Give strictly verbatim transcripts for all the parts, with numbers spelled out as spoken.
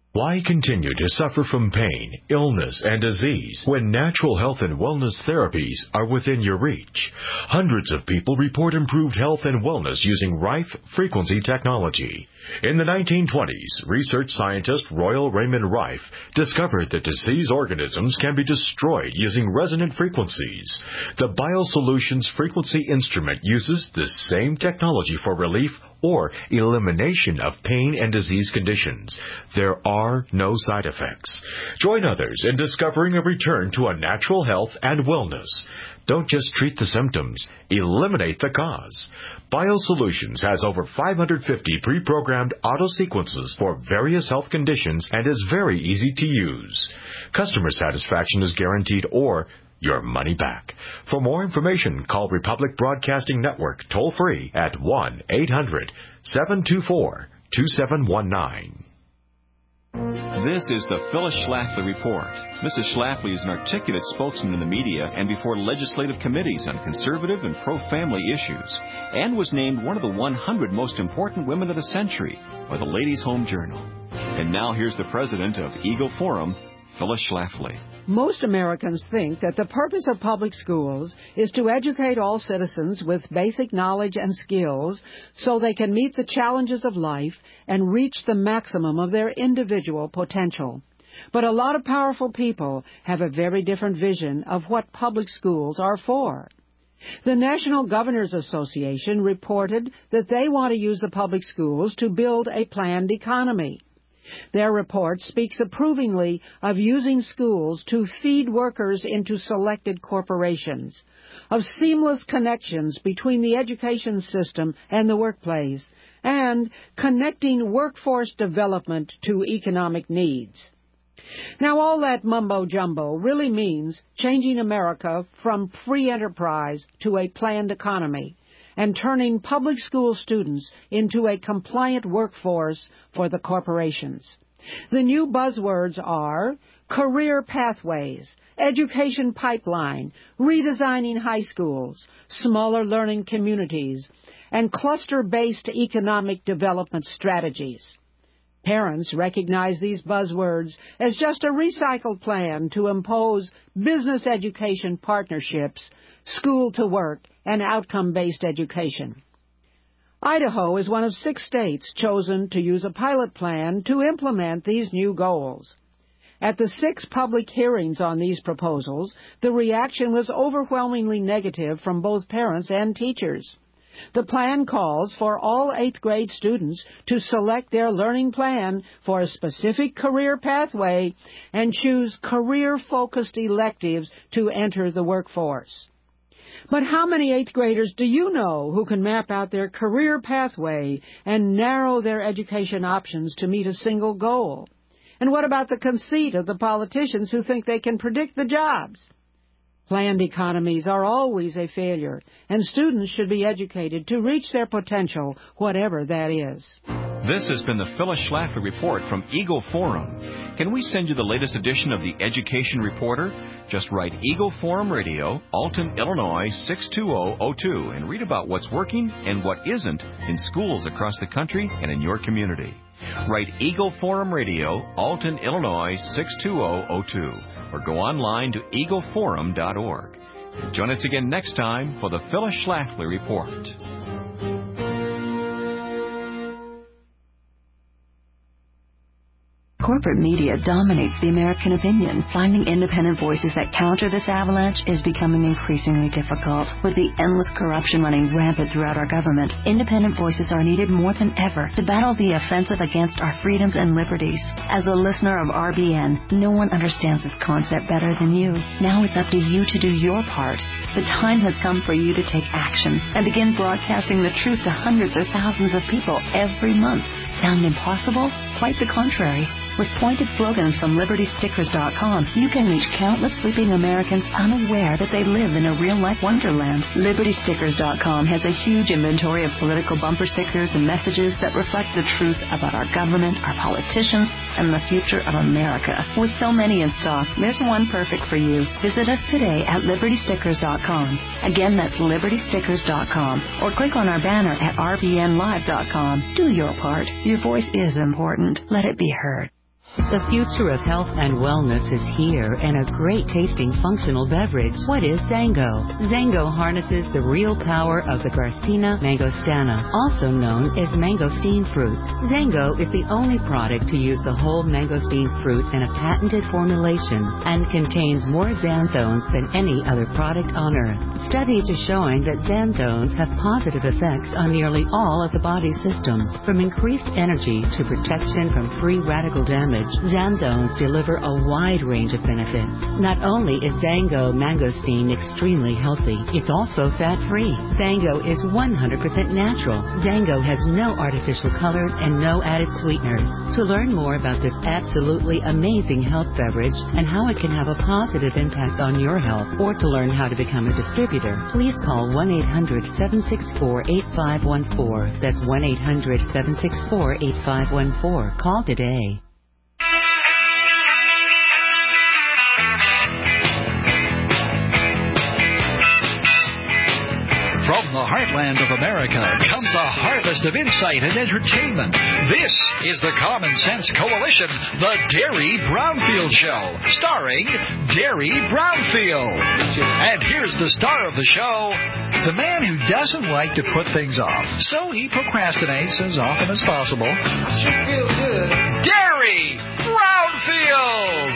Why continue to suffer from pain, illness, and disease when natural health and wellness therapies are within your reach? Hundreds of people report improved health and wellness using Rife frequency technology. In the nineteen twenties, research scientist Royal Raymond Rife discovered that diseased organisms can be destroyed using resonant frequencies. The BioSolutions frequency instrument uses this same technology for relief or elimination of pain and disease conditions. There are no side effects. Join others in discovering a return to a natural health and wellness. Don't just treat the symptoms, eliminate the cause. BioSolutions has over five hundred fifty pre-programmed auto sequences for various health conditions and is very easy to use. Customer satisfaction is guaranteed or your money back. For more information, call Republic Broadcasting Network toll-free at one eight hundred seven two four two seven one nine. This is the Phyllis Schlafly Report. Missus Schlafly is an articulate spokesman in the media and before legislative committees on conservative and pro-family issues, and was named one of the one hundred most important women of the century by the Ladies' Home Journal. And now here's the president of Eagle Forum, Phyllis Schlafly. Most Americans think that the purpose of public schools is to educate all citizens with basic knowledge and skills so they can meet the challenges of life and reach the maximum of their individual potential. But a lot of powerful people have a very different vision of what public schools are for. The National Governors Association reported that they want to use the public schools to build a planned economy. Their report speaks approvingly of using schools to feed workers into selected corporations, of seamless connections between the education system and the workplace, and connecting workforce development to economic needs. Now, all that mumbo-jumbo really means changing America from free enterprise to a planned economy, and turning public school students into a compliant workforce for the corporations. The new buzzwords are career pathways, education pipeline, redesigning high schools, smaller learning communities, and cluster-based economic development strategies. Parents recognize these buzzwords as just a recycled plan to impose business education partnerships, school-to-work, and outcome-based education. Idaho is one of six states chosen to use a pilot plan to implement these new goals. At the six public hearings on these proposals, the reaction was overwhelmingly negative from both parents and teachers. The plan calls for all eighth grade students to select their learning plan for a specific career pathway and choose career-focused electives to enter the workforce. But how many eighth graders do you know who can map out their career pathway and narrow their education options to meet a single goal? And what about the conceit of the politicians who think they can predict the jobs? Planned economies are always a failure, and students should be educated to reach their potential, whatever that is. This has been the Phyllis Schlafly Report from Eagle Forum. Can we send you the latest edition of the Education Reporter? Just write Eagle Forum Radio, Alton, Illinois six two zero zero two, and read about what's working and what isn't in schools across the country and in your community. Write Eagle Forum Radio, Alton, Illinois six two zero zero two, or go online to eagle forum dot org. Join us again next time for the Phyllis Schlafly Report. Corporate media dominates the American opinion. Finding independent voices that counter this avalanche is becoming increasingly difficult. With the endless corruption running rampant throughout our government, independent voices are needed more than ever to battle the offensive against our freedoms and liberties. As a listener of R B N, no one understands this concept better than you. Now it's up to you to do your part. The time has come for you to take action and begin broadcasting the truth to hundreds or thousands of people every month. Sound impossible? Quite the contrary. With pointed slogans from Liberty Stickers dot com, you can reach countless sleeping Americans unaware that they live in a real-life wonderland. Liberty Stickers dot com has a huge inventory of political bumper stickers and messages that reflect the truth about our government, our politicians, and the future of America. With so many in stock, there's one perfect for you. Visit us today at Liberty Stickers dot com. Again, that's Liberty Stickers dot com. Or click on our banner at R B N Live dot com. Do your part. Your voice is important. Let it be heard. The future of health and wellness is here in a great-tasting functional beverage. What is Zango? Zango harnesses the real power of the Garcinia mangostana, also known as mangosteen fruit. Zango is the only product to use the whole mangosteen fruit in a patented formulation and contains more xanthones than any other product on earth. Studies are showing that xanthones have positive effects on nearly all of the body's systems, from increased energy to protection from free radical damage. Xanthones deliver a wide range of benefits. Not only is Zango mangosteen extremely healthy, it's also fat-free. Zango is one hundred percent natural. Zango has no artificial colors and no added sweeteners. To learn more about this absolutely amazing health beverage and how it can have a positive impact on your health, or to learn how to become a distributor, please call one eight hundred, seven six four, eight five one four. That's one eight hundred, seven six four, eight five one four. Call today. From the heartland of America comes a harvest of insight and entertainment. This is the Common Sense Coalition, the Derry Brownfield Show, starring Derry Brownfield. And here's the star of the show, the man who doesn't like to put things off, so he procrastinates as often as possible. I sure feel good. Derry Brownfield!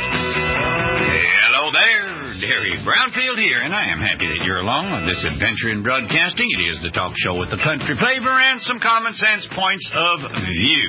Hello there. Derry Brownfield here, and I am happy that you're along on this adventure in broadcasting. It is the talk show with the country flavor and some common sense points of view.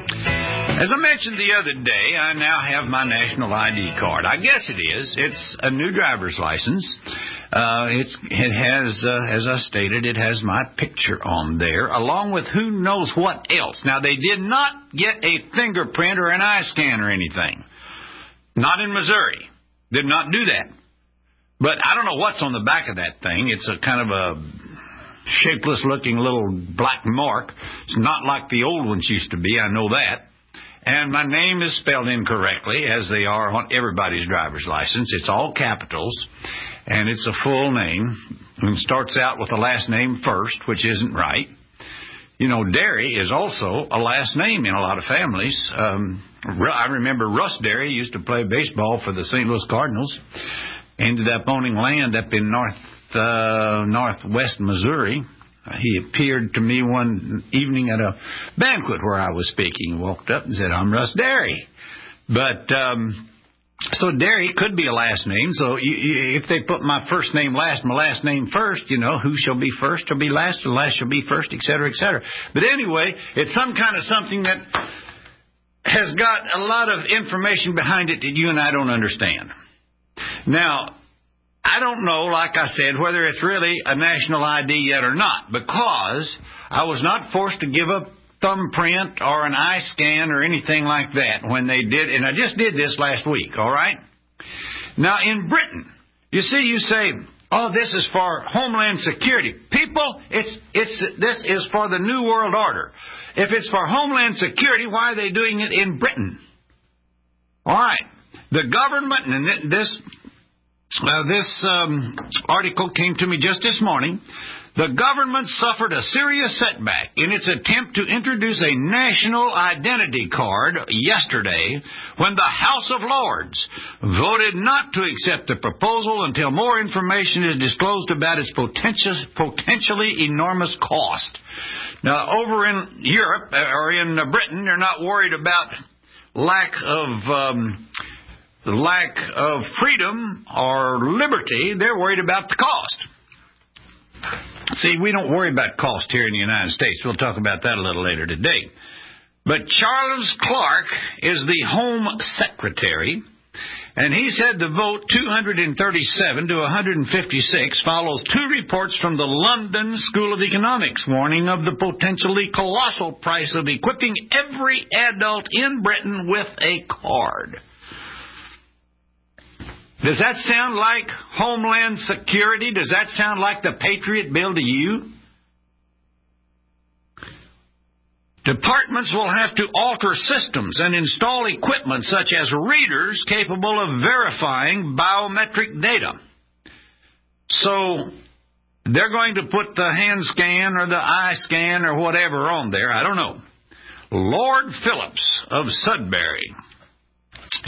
As I mentioned the other day, I now have my national I D card. I guess it is. It's a new driver's license. Uh, it's, it has, uh, as I stated, it has my picture on there, along with who knows what else. Now, they did not get a fingerprint or an eye scan or anything. Not in Missouri. Did not do that. But I don't know what's on the back of that thing. It's a kind of a shapeless-looking little black mark. It's not like the old ones used to be. I know that. And my name is spelled incorrectly, as they are on everybody's driver's license. It's all capitals, and it's a full name. And starts out with the last name first, which isn't right. You know, Derry is also a last name in a lot of families. Um, I remember Russ Derry used to play baseball for the Saint Louis Cardinals. Ended up owning land up in north uh, northwest Missouri. He appeared to me one evening at a banquet where I was speaking. Walked up and said, "I'm Russ Derry." But um, so Derry could be a last name. So you, you, if they put my first name last, my last name first, you know, who shall be first shall be last, and last shall be first, et cetera, et cetera. But anyway, it's some kind of something that has got a lot of information behind it that you and I don't understand. Now, I don't know, like I said, whether it's really a national I D yet or not, because I was not forced to give a thumbprint or an eye scan or anything like that when they did, and I just did this last week, all right? Now, in Britain, you see, you say, oh, this is for Homeland Security. People, it's it's this is for the New World Order. If it's for Homeland Security, why are they doing it in Britain? All right. The government, and this uh, this um, article came to me just this morning. The government suffered a serious setback in its attempt to introduce a national identity card yesterday when the House of Lords voted not to accept the proposal until more information is disclosed about its potential, potentially enormous cost. Now, over in Europe, or in Britain, they're not worried about lack of um, lack of freedom or liberty. They're worried about the cost. See, we don't worry about cost here in the United States. We'll talk about that a little later today. But Charles Clark is the Home Secretary, and he said the vote two hundred thirty-seven to one hundred fifty-six follows two reports from the London School of Economics warning of the potentially colossal price of equipping every adult in Britain with a card. Does that sound like Homeland Security? Does that sound like the Patriot Bill to you? Departments will have to alter systems and install equipment such as readers capable of verifying biometric data. So they're going to put the hand scan or the eye scan or whatever on there. I don't know. Lord Phillips of Sudbury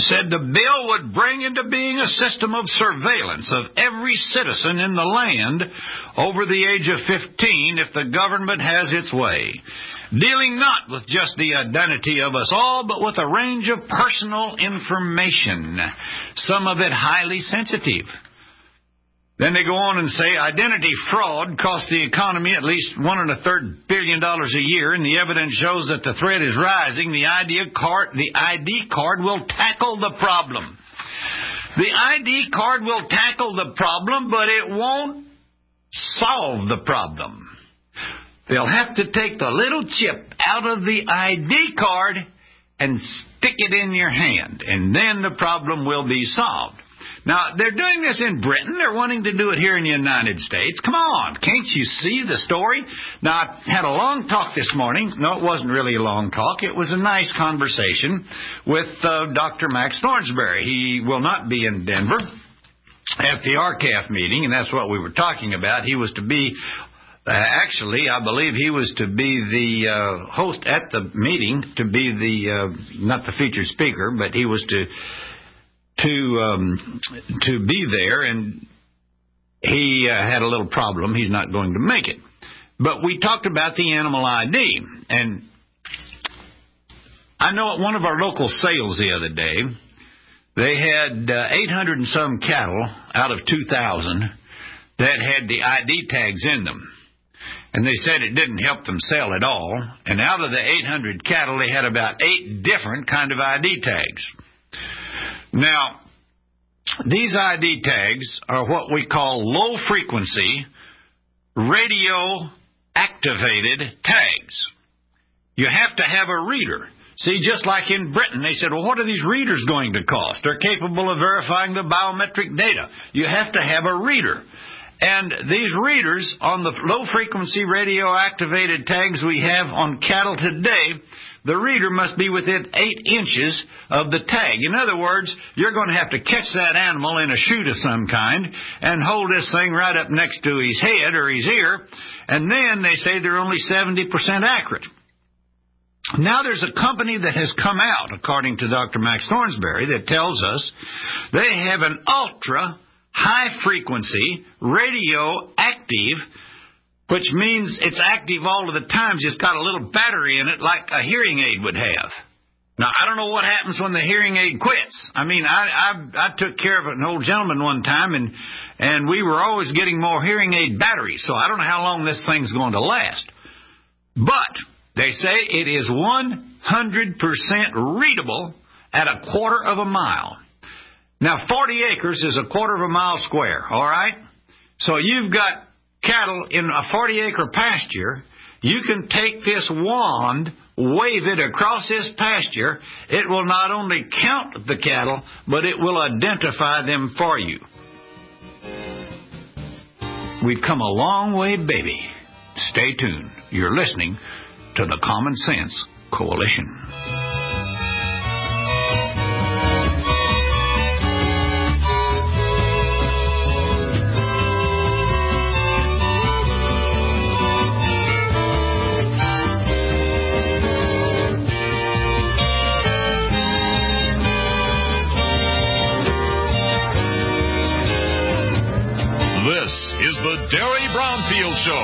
said the bill would bring into being a system of surveillance of every citizen in the land over the age of fifteen if the government has its way, dealing not with just the identity of us all, but with a range of personal information, some of it highly sensitive. Then they go on and say identity fraud costs the economy at least one and a third billion dollars a year, and the evidence shows that the threat is rising. The I D card, the I D card will tackle the problem. The I D card will tackle the problem, but it won't solve the problem. They'll have to take the little chip out of the I D card and stick it in your hand, and then the problem will be solved. Now, they're doing this in Britain. They're wanting to do it here in the United States. Come on, can't you see the story? Now, I had a long talk this morning. No, it wasn't really a long talk. It was a nice conversation with uh, Doctor Max Thornsberry. He will not be in Denver at the R C A F meeting, and that's what we were talking about. He was to be, uh, actually, I believe he was to be the uh, host at the meeting, to be the, uh, not the featured speaker, but he was to... to um, to be there, and he uh, had a little problem. He's not going to make it. But we talked about the animal I D, and I know at one of our local sales the other day, they had uh, eight hundred and some cattle out of two thousand that had the I D tags in them. And they said it didn't help them sell at all. And out of the eight hundred cattle, they had about eight different kind of I D tags. Now, these I D tags are what we call low-frequency, radio-activated tags. You have to have a reader. See, just like in Britain, they said, well, what are these readers going to cost? They're capable of verifying the biometric data. You have to have a reader. And these readers on the low-frequency radio-activated tags we have on cattle today, the reader must be within eight inches of the tag. In other words, you're going to have to catch that animal in a chute of some kind and hold this thing right up next to his head or his ear, and then they say they're only seventy percent accurate. Now there's a company that has come out, according to Doctor Max Thornsberry, that tells us they have an ultra high-frequency radio active, which means it's active all of the time. It's got a little battery in it like a hearing aid would have. Now, I don't know what happens when the hearing aid quits. I mean, I I, I took care of an old gentleman one time, and, and we were always getting more hearing aid batteries, so I don't know how long this thing's going to last. But they say it is one hundred percent readable at a quarter of a mile. Now, forty acres is a quarter of a mile square, all right? So you've got cattle in a forty-acre pasture. You can take this wand, wave it across this pasture. It will not only count the cattle, but it will identify them for you. We've come a long way, baby. Stay tuned. You're listening to the Common Sense Coalition. This is the Derry Brownfield Show.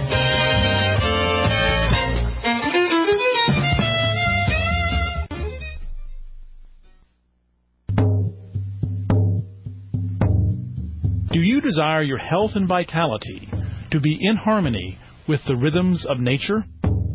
Do you desire your health and vitality to be in harmony with the rhythms of nature?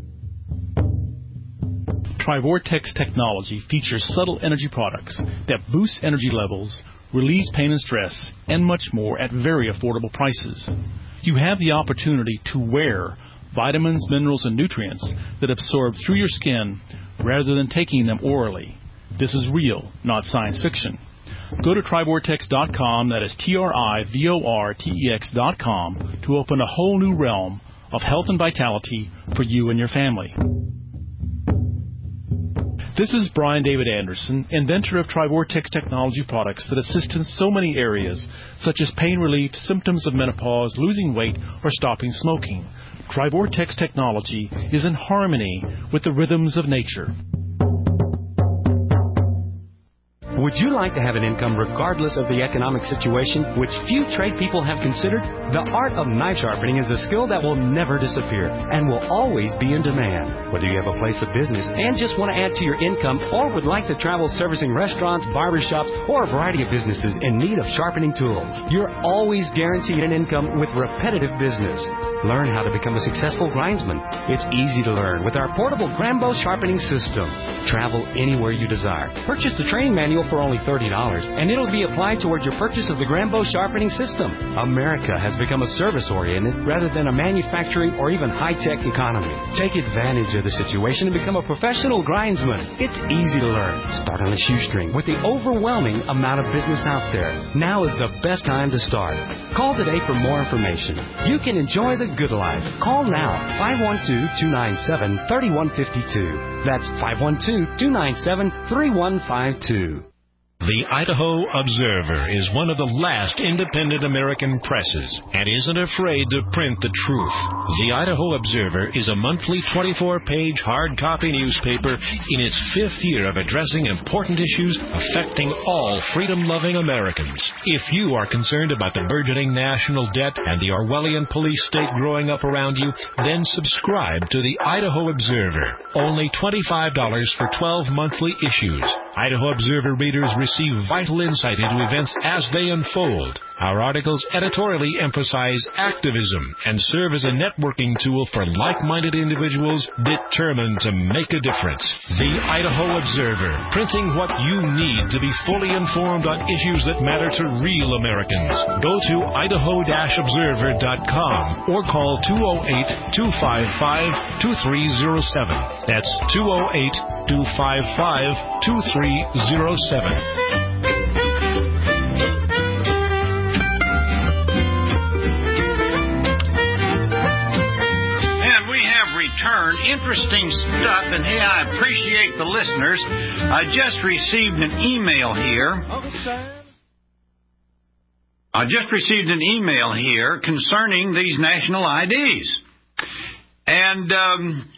Trivortex technology features subtle energy products that boost energy levels, release pain and stress, and much more at very affordable prices. You have the opportunity to wear vitamins, minerals, and nutrients that absorb through your skin rather than taking them orally. This is real, not science fiction. Go to Trivortex dot com, that is T R I V O R T E X dot com, to open a whole new realm of health and vitality for you and your family. This is Brian David Anderson, inventor of Trivortex technology products that assist in so many areas, such as pain relief, symptoms of menopause, losing weight, or stopping smoking. Trivortex technology is in harmony with the rhythms of nature. Would you like to have an income regardless of the economic situation, which few trade people have considered? The art of knife sharpening is a skill that will never disappear and will always be in demand. Whether you have a place of business and just want to add to your income, or would like to travel servicing restaurants, barbershops, or a variety of businesses in need of sharpening tools, you're always guaranteed an income with repetitive business. Learn how to become a successful grindsman. It's easy to learn with our portable Grambo sharpening system. Travel anywhere you desire. Purchase the training manual for only thirty dollars, and it'll be applied toward your purchase of the Grambo sharpening system. America has become a service-oriented rather than a manufacturing or even high-tech economy. Take advantage of the situation and become a professional grindsman. It's easy to learn. Start on a shoestring with the overwhelming amount of business out there. Now is the best time to start. Call today for more information. You can enjoy the good life. Call now, five one two, two nine seven, three one five two. That's five one two, two nine seven, three one five two. The Idaho Observer is one of the last independent American presses and isn't afraid to print the truth. The Idaho Observer is a monthly twenty-four page hard copy newspaper in its fifth year of addressing important issues affecting all freedom-loving Americans. If you are concerned about the burgeoning national debt and the Orwellian police state growing up around you, then subscribe to the Idaho Observer. Only twenty-five dollars for twelve monthly issues. Idaho Observer readers receive vital insight into events as they unfold. Our articles editorially emphasize activism and serve as a networking tool for like-minded individuals determined to make a difference. The Idaho Observer, printing what you need to be fully informed on issues that matter to real Americans. Go to idaho observer dot com or call two oh eight, two five five, two three oh seven. That's two oh eight, two five five, two three oh seven. Return. Interesting stuff, and hey, I appreciate the listeners. I just received an email here. I just received an email here concerning these national I Ds. And um,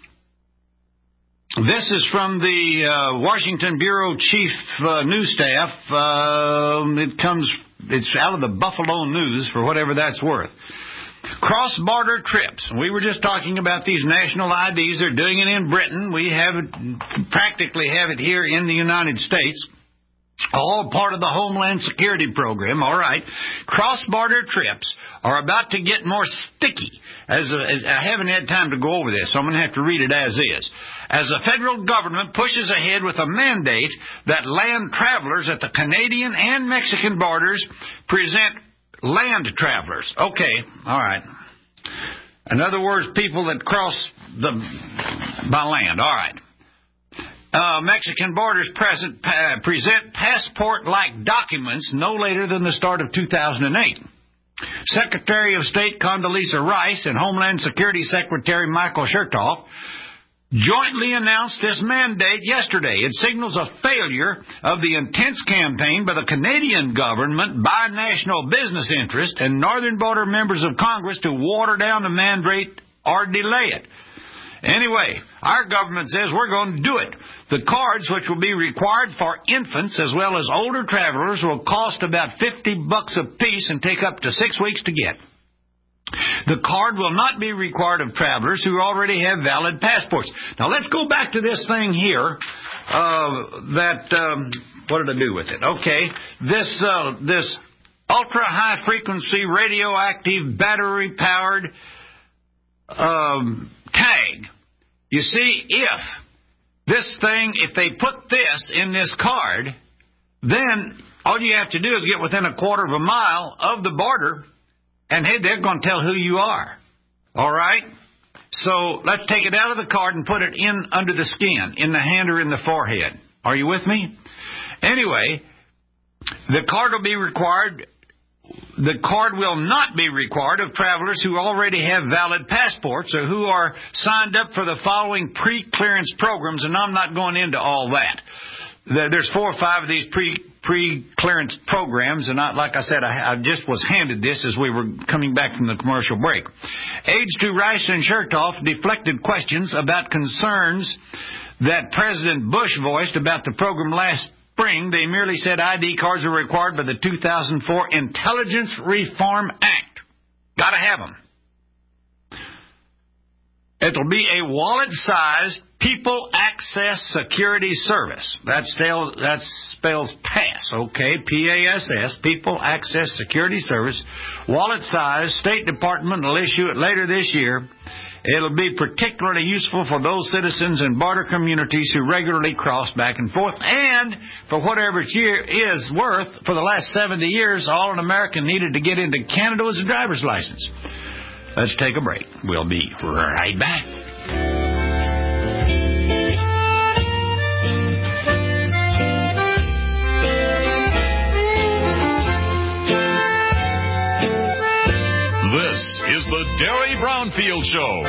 this is from the uh, Washington Bureau Chief uh, News Staff. Uh, it comes, it's out of the Buffalo News, for whatever that's worth. Cross-border trips. We were just talking about these national I Ds. They're doing it in Britain. We have it, practically have it here in the United States. All part of the Homeland Security program. All right. Cross-border trips are about to get more sticky. As a, I haven't had time to go over this, so I'm going to have to read it as is. As the federal government pushes ahead with a mandate that land travelers at the Canadian and Mexican borders present land travelers. Okay, all right. In other words, people that cross the by land. All right. Uh, Mexican borders present, uh, present passport-like documents no later than the start of two thousand eight. Secretary of State Condoleezza Rice and Homeland Security Secretary Michael Chertoff jointly announced this mandate yesterday. It signals a failure of the intense campaign by the Canadian government, by national business interest, and northern border members of Congress to water down the mandate or delay it. Anyway, our government says we're going to do it. The cards, which will be required for infants as well as older travelers, will cost about fifty bucks a piece and take up to six weeks to get. The card will not be required of travelers who already have valid passports. Now, let's go back to this thing here. Uh, that, um, what did I do with it? Okay, this uh, this ultra-high-frequency radioactive battery-powered um, tag. You see, if this thing, if they put this in this card, then all you have to do is get within a quarter of a mile of the border, and, hey, they're going to tell who you are. All right? So let's take it out of the card and put it in under the skin, in the hand or in the forehead. Are you with me? Anyway, the card will be required. The card will not be required of travelers who already have valid passports or who are signed up for the following pre-clearance programs, and I'm not going into all that. There's four or five of these pre pre-clearance programs, and I, like I said, I, I just was handed this as we were coming back from the commercial break. Aides to Rice and Chertoff deflected questions about concerns that President Bush voiced about the program last spring, they merely said I D cards are required by the two thousand four Intelligence Reform Act. Got to have them. It'll be a wallet-sized People Access Security Service. That spells, that spells PASS, okay? P A S S, People Access Security Service. Wallet-sized. State Department will issue it later this year. It'll be particularly useful for those citizens in border communities who regularly cross back and forth. And for whatever it year is worth, for the last seventy years, all an American needed to get into Canada was a driver's license. Let's take a break. We'll be right back. This is the Derry Brownfield Show.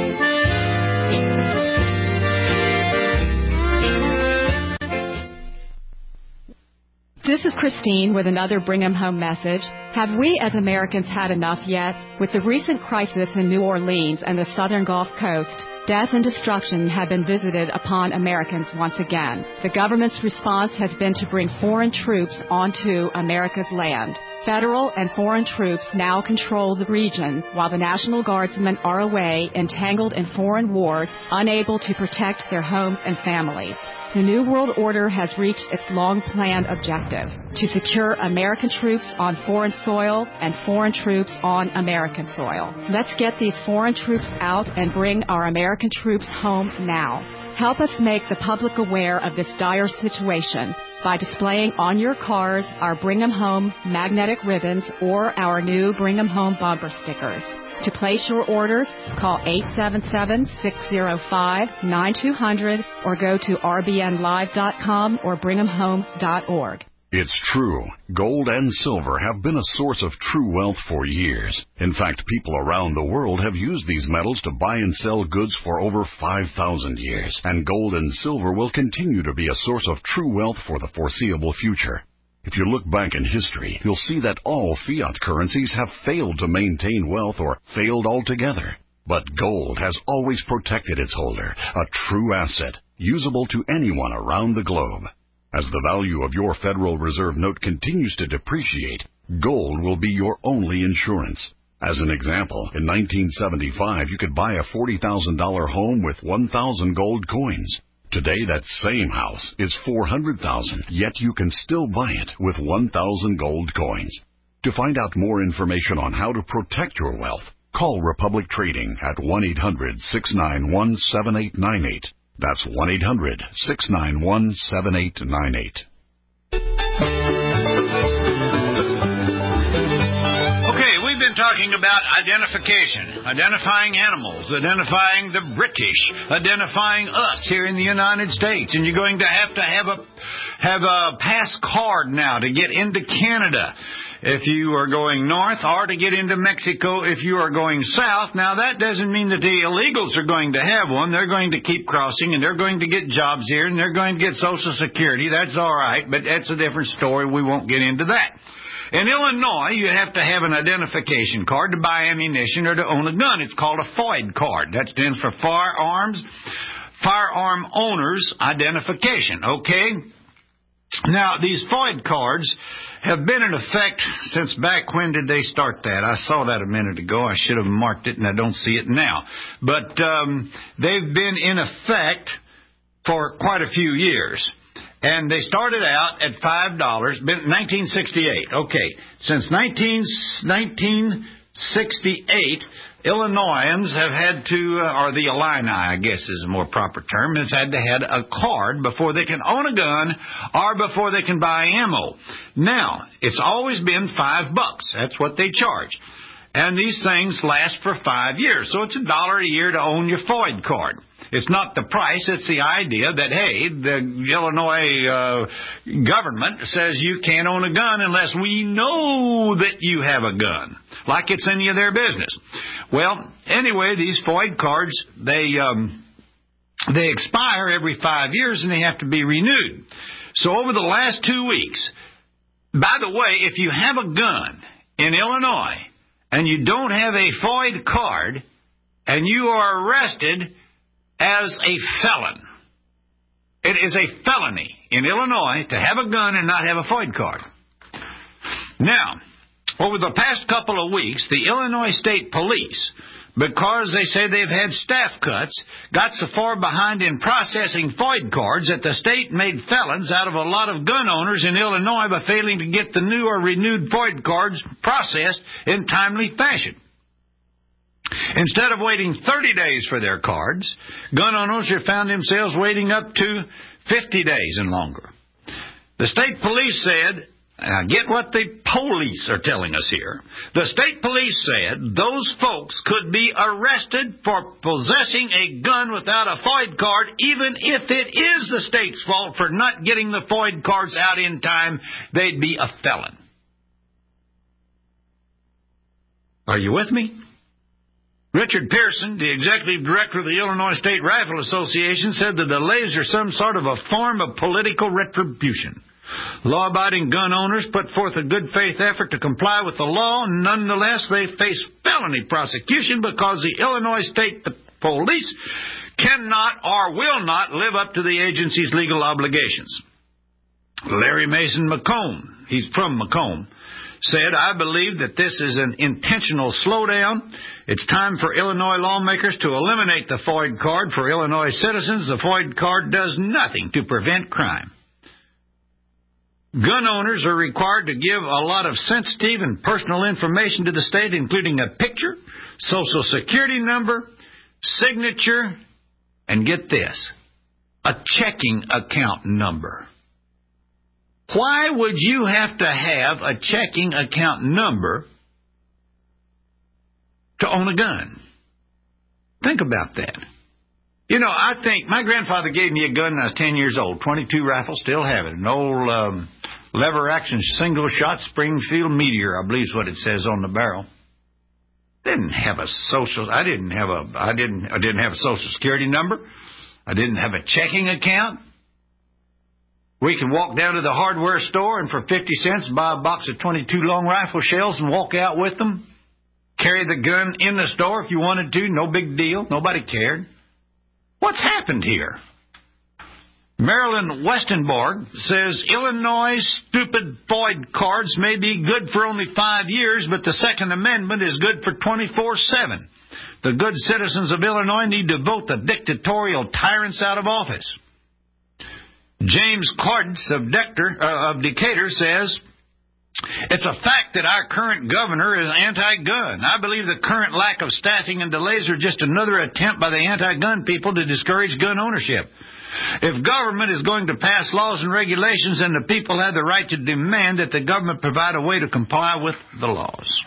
This is Christine with another Bring 'em Home message. Have we as Americans had enough yet? With the recent crisis in New Orleans and the southern Gulf Coast, death and destruction have been visited upon Americans once again. The government's response has been to bring foreign troops onto America's land. Federal and foreign troops now control the region, while the National Guardsmen are away, entangled in foreign wars, unable to protect their homes and families. The New World Order has reached its long-planned objective, to secure American troops on foreign soil and foreign troops on American soil. Let's get these foreign troops out and bring our American troops home now. Help us make the public aware of this dire situation by displaying on your cars our Bring 'em Home magnetic ribbons or our new Bring 'em Home bumper stickers. To place your orders, call eight seven seven, six zero five, nine two zero zero or go to r b n live dot com or bring em home dot org. It's true. Gold and silver have been a source of true wealth for years. In fact, people around the world have used these metals to buy and sell goods for over five thousand years. And gold and silver will continue to be a source of true wealth for the foreseeable future. If you look back in history, you'll see that all fiat currencies have failed to maintain wealth or failed altogether. But gold has always protected its holder, a true asset, usable to anyone around the globe. As the value of your Federal Reserve note continues to depreciate, gold will be your only insurance. As an example, in nineteen seventy-five, you could buy a forty thousand dollars home with one thousand gold coins. Today, that same house is four hundred thousand dollars, yet you can still buy it with one thousand gold coins. To find out more information on how to protect your wealth, call Republic Trading at one eight hundred, six nine one, seven eight nine eight. That's one eight hundred, six nine one, seven eight nine eight. Okay, we've been talking about identification, identifying animals, identifying the British, identifying us here in the United States. And you're going to have to have a have a pass card now to get into Canada if you are going north, or to get into Mexico if you are going south. Now, that doesn't mean that the illegals are going to have one. They're going to keep crossing, and they're going to get jobs here, and they're going to get Social Security. That's all right, but that's a different story. We won't get into that. In Illinois, you have to have an identification card to buy ammunition or to own a gun. It's called a F O I D card. That stands for Firearms, Firearm Owners Identification, okay? Now, these F O I D cards have been in effect since back when did they start that? I saw that a minute ago. I should have marked it, and I don't see it now. But um, they've been in effect for quite a few years. And they started out at five dollars, nineteen sixty-eight. Okay, since nineteen sixty-eight, Illinoisans have had to, uh, or the Illini, I guess is a more proper term, has had to have a card before they can own a gun or before they can buy ammo. Now, it's always been five bucks. That's what they charge. And these things last for five years. So it's a dollar a year to own your F O I D card. It's not the price, it's the idea that, hey, the Illinois uh, government says you can't own a gun unless we know that you have a gun, like it's any of their business. Well, anyway, these F O I D cards, they um, they expire every five years and they have to be renewed. So over the last two weeks, by the way, if you have a gun in Illinois and you don't have a F O I D card and you are arrested as a felon, It is a felony in Illinois to have a gun and not have a FOID card. Now, over the past couple of weeks, the Illinois State Police, because they say they've had staff cuts, got so far behind in processing FOID cards that the state made felons out of a lot of gun owners in Illinois by failing to get the new or renewed FOID cards processed in timely fashion. Instead of waiting thirty days for their cards, gun owners have found themselves waiting up to fifty days and longer. The state police said, Now, get what the police are telling us here. The state police said those folks could be arrested for possessing a gun without a FOID card, even if it is the state's fault for not getting the FOID cards out in time. They'd be a felon. Are you with me? Richard Pearson, the executive director of the Illinois State Rifle Association, said the delays are some sort of a form of political retribution. Law-abiding gun owners put forth a good faith effort to comply with the law. Nonetheless, they face felony prosecution because the Illinois State Police cannot or will not live up to the agency's legal obligations. Larry Mason McComb, he's from Macomb, said, I believe that this is an intentional slowdown. It's time for Illinois lawmakers to eliminate the FOID card for Illinois citizens. The FOID card does nothing to prevent crime. Gun owners are required to give a lot of sensitive and personal information to the state, including a picture, social security number, signature, and get this, a checking account number. Why would you have to have a checking account number to own a gun? Think about that. You know, I think my grandfather gave me a gun when I was ten years old, twenty-two rifle, still have it. An old um, lever-action single-shot Springfield Meteor, I believe is what it says on the barrel. Didn't have a social. I didn't have a. I didn't. I didn't have a social security number. I didn't have a checking account. We could walk down to the hardware store and for fifty cents buy a box of twenty-two long rifle shells and walk out with them. Carry the gun in the store if you wanted to. No big deal. Nobody cared. What's happened here? Marilyn Westenborg says Illinois stupid FOID cards may be good for only five years, but the Second Amendment is good for twenty-four seven. The good citizens of Illinois need to vote the dictatorial tyrants out of office. James Cordis of, Decatur, uh, of Decatur says, it's a fact that our current governor is anti-gun. I believe the current lack of staffing and delays are just another attempt by the anti-gun people to discourage gun ownership. If government is going to pass laws and regulations, then the people have the right to demand that the government provide a way to comply with the laws.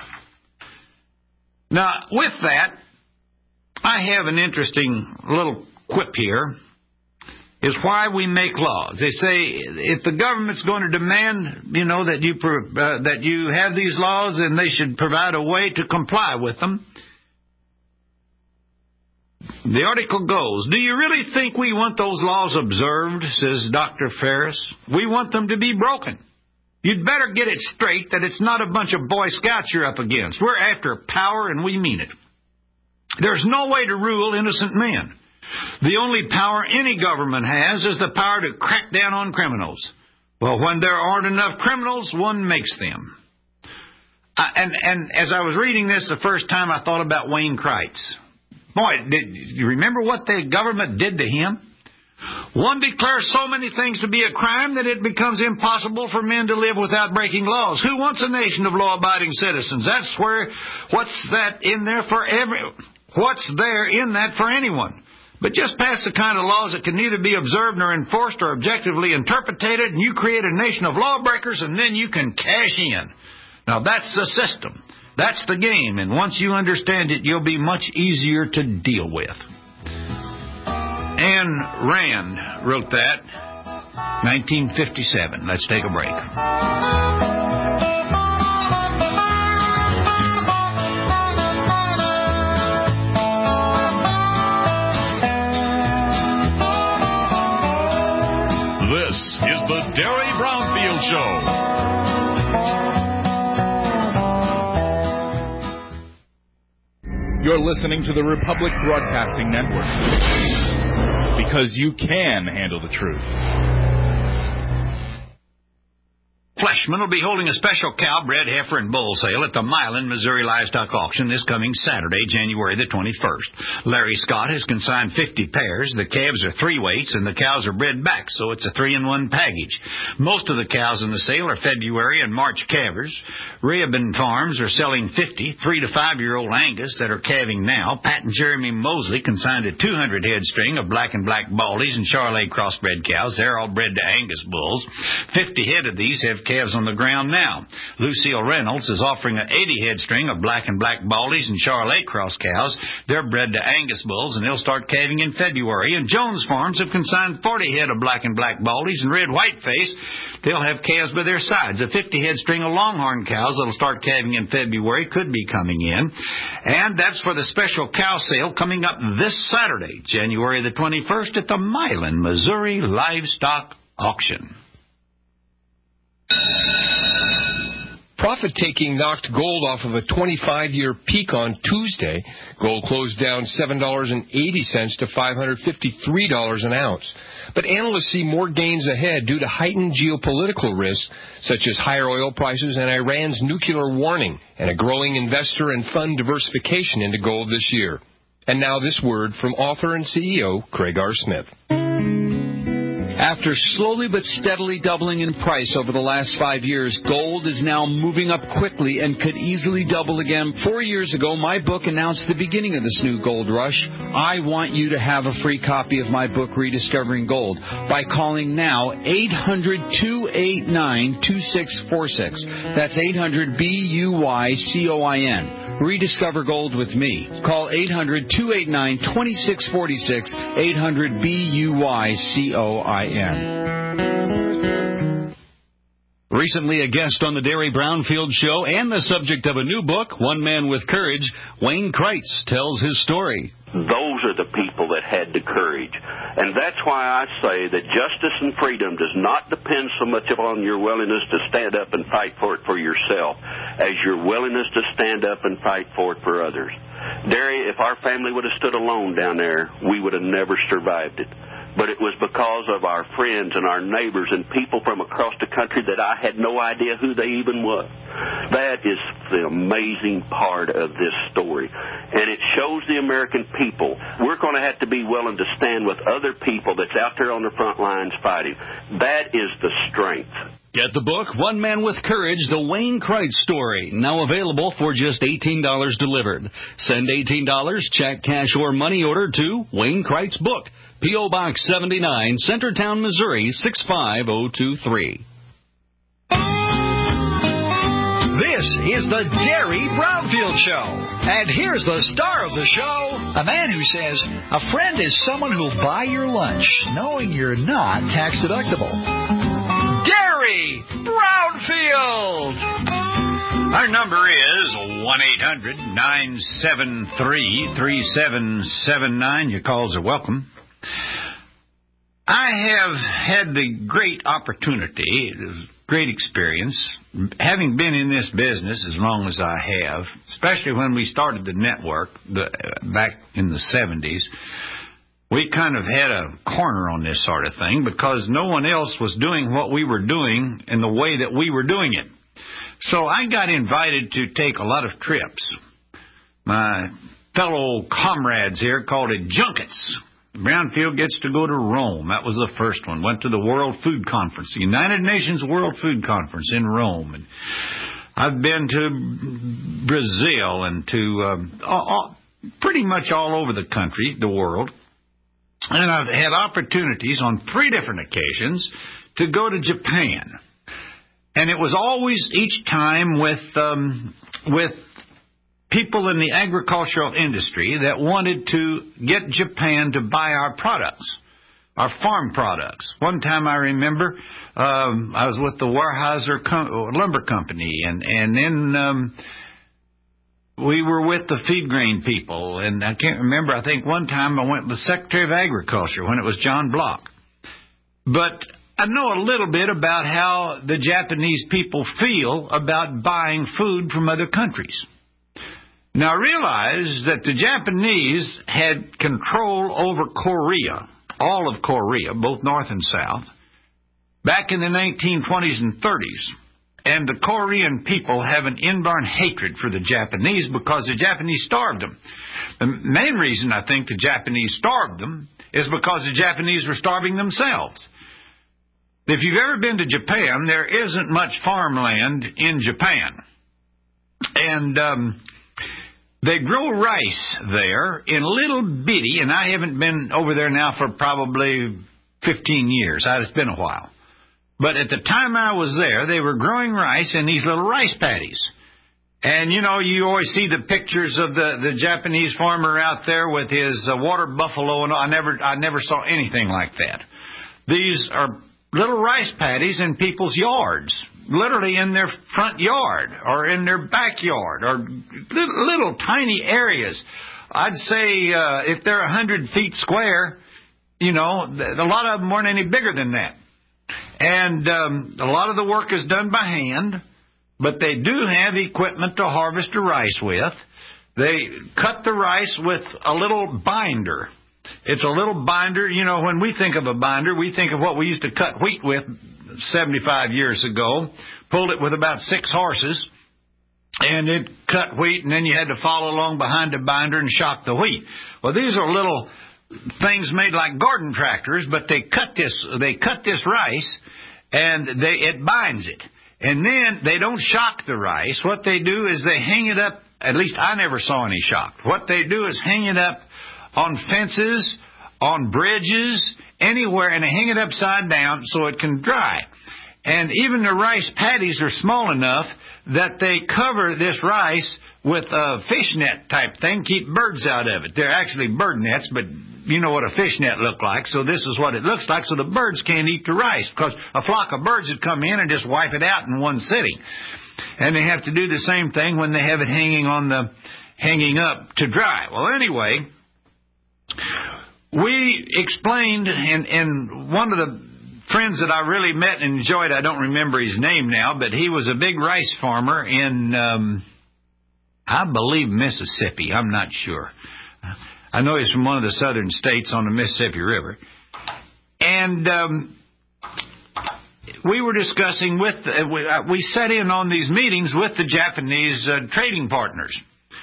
Now, with that, I have an interesting little quip here. Is why we make laws. They say if the government's going to demand, you know, that you uh, that you have these laws, then they should provide a way to comply with them. The article goes, do you really think we want those laws observed, says Doctor Ferris. We want them to be broken. You'd better get it straight that it's not a bunch of Boy Scouts you're up against. We're after power, and we mean it. There's no way to rule innocent men. The only power any government has is the power to crack down on criminals. Well, when there aren't enough criminals, one makes them. Uh, and, and as I was reading this the first time, I thought about Wayne Kreitz. Boy, did you remember what the government did to him? One declares so many things to be a crime that it becomes impossible for men to live without breaking laws. Who wants a nation of law-abiding citizens? That's where, what's that in there for every, what's there in that for anyone? But just pass the kind of laws that can neither be observed nor enforced or objectively interpreted, and you create a nation of lawbreakers, and then you can cash in. Now, that's the system. That's the game, and once you understand it, you'll be much easier to deal with. Ayn Rand wrote that, nineteen fifty-seven. Let's take a break. This is the Derry Brownfield Show. You're listening to the Republic Broadcasting Network. because you can handle the truth. Fleshman will be holding a special cow, bred, heifer, and bull sale at the Milan, Missouri Livestock Auction this coming Saturday, January the twenty-first. Larry Scott has consigned fifty pairs. The calves are three weights, and the cows are bred back, so it's a three-in-one package. Most of the cows in the sale are February and March calvers. Rehoboam Farms are selling fifty three to five-year-old Angus that are calving now. Pat and Jeremy Mosley consigned a two hundred head string of black and black baldies and Charolais crossbred cows. They're all bred to Angus bulls. fifty head of these have calves on the ground now. Lucille Reynolds is offering an eighty head string of black and black baldies and Charolais cross cows. They're bred to Angus bulls, and they'll start calving in February. And Jones Farms have consigned forty head of black and black baldies and red whiteface. They'll have calves by their sides. A fifty head string of longhorn cows that'll start calving in February could be coming in. And that's for the special cow sale coming up this Saturday, January the twenty-first, at the Milan, Missouri Livestock Auction. Profit-taking knocked gold off of a twenty-five year peak on Tuesday. Gold closed down seven dollars and eighty cents to five hundred fifty-three dollars an ounce. But analysts see more gains ahead due to heightened geopolitical risks, such as higher oil prices and Iran's nuclear warning, and a growing investor and fund diversification into gold this year. And now this word from author and C E O Craig R. Smith. After slowly but steadily doubling in price over the last five years, gold is now moving up quickly and could easily double again. Four years ago, my book announced the beginning of this new gold rush. I want you to have a free copy of my book, Rediscovering Gold, by calling now eight hundred, two eight nine, two six four six. That's eight hundred B U Y C O I N. Rediscover Gold with me. Call eight hundred, two eight nine, two six four six, eight hundred B U Y C O I N. Recently a guest on the Derry Brownfield Show and the subject of a new book, One Man with Courage, Wayne Kreitz tells his story. Those are the people that had the courage. And that's why I say that justice and freedom does not depend so much upon your willingness to stand up and fight for it for yourself as your willingness to stand up and fight for it for others. Derry, if our family would have stood alone down there, we would have never survived it. But it was because of our friends and our neighbors and people from across the country that I had no idea who they even was. That is the amazing part of this story. And it shows the American people we're going to have to be willing to stand with other people that's out there on the front lines fighting. That is the strength. Get the book, One Man with Courage, the Wayne Kreitz story, now available for just eighteen dollars delivered. Send eighteen dollars, check, cash, or money order to Wayne Kreitz Book, P O. Box seventy-nine, Centertown, Missouri, six five zero two three. This is the Derry Brownfield Show. And here's the star of the show, a man who says a friend is someone who'll buy your lunch knowing you're not tax deductible. Derry Brownfield! Our number is one eight hundred, nine seven three, three seven seven nine. Your calls are welcome. I have had the great opportunity, great experience, having been in this business as long as I have, especially when we started the network the, back in the seventies. We kind of had a corner on this sort of thing because no one else was doing what we were doing in the way that we were doing it. So I got invited to take a lot of trips. My fellow comrades here called it junkets. Brownfield gets to go to Rome. That was the first one. Went to the World Food Conference, the United Nations World Food Conference in Rome. And I've been to Brazil and to um, all, pretty much all over the country, the world. And I've had opportunities on three different occasions to go to Japan. And it was always each time with um, with people in the agricultural industry that wanted to get Japan to buy our products, our farm products. One time I remember um, I was with the Weyerhaeuser Com- Lumber Company, and, and then um, we were with the feed grain people. And I can't remember, I think one time I went with the Secretary of Agriculture when it was John Block. But I know a little bit about how the Japanese people feel about buying food from other countries. Now realize that the Japanese had control over Korea. all of Korea, both north and south, back in the nineteen twenties and thirties. And the Korean people have an inborn hatred for the Japanese because the Japanese starved them. The main reason I think the Japanese starved them is because the Japanese were starving themselves. If you've ever been to Japan, there isn't much farmland in Japan. And um, they grow rice there in little bitty, and I haven't been over there now for probably fifteen years. It's been a while. But at the time I was there, they were growing rice in these little rice paddies. And, you know, you always see the pictures of the, the Japanese farmer out there with his uh, water buffalo, and I never, I never saw anything like that. These are little rice paddies in people's yards, literally in their front yard or in their backyard, or little, little tiny areas. I'd say uh, if they're one hundred feet square, you know, a lot of them weren't any bigger than that. And um, a lot of the work is done by hand, but they do have equipment to harvest the rice with. They cut the rice with a little binder. It's a little binder. You know, when we think of a binder, we think of what we used to cut wheat with seventy-five years ago. Pulled it with about six horses, and it cut wheat, and then you had to follow along behind the binder and shock the wheat. Well, these are little things made like garden tractors, but they cut this they cut this rice, and they it binds it. And then they don't shock the rice. What they do is they hang it up. At least I never saw any shocked. What they do is hang it up on fences, on bridges, anywhere, and they hang it upside down so it can dry. And even the rice paddies are small enough that they cover this rice with a fishnet type thing, keep birds out of it. They're actually bird nets, but you know what a fishnet look like, so this is what it looks like, so the birds can't eat the rice, because a flock of birds would come in and just wipe it out in one sitting. And they have to do the same thing when they have it hanging on the hanging up to dry. Well, anyway, we explained, and, and one of the friends that I really met and enjoyed, I don't remember his name now, but he was a big rice farmer in, um, I believe, Mississippi. I'm not sure. I know he's from one of the southern states on the Mississippi River. And um, we were discussing with, uh, we, uh, we sat in on these meetings with the Japanese uh, trading partners.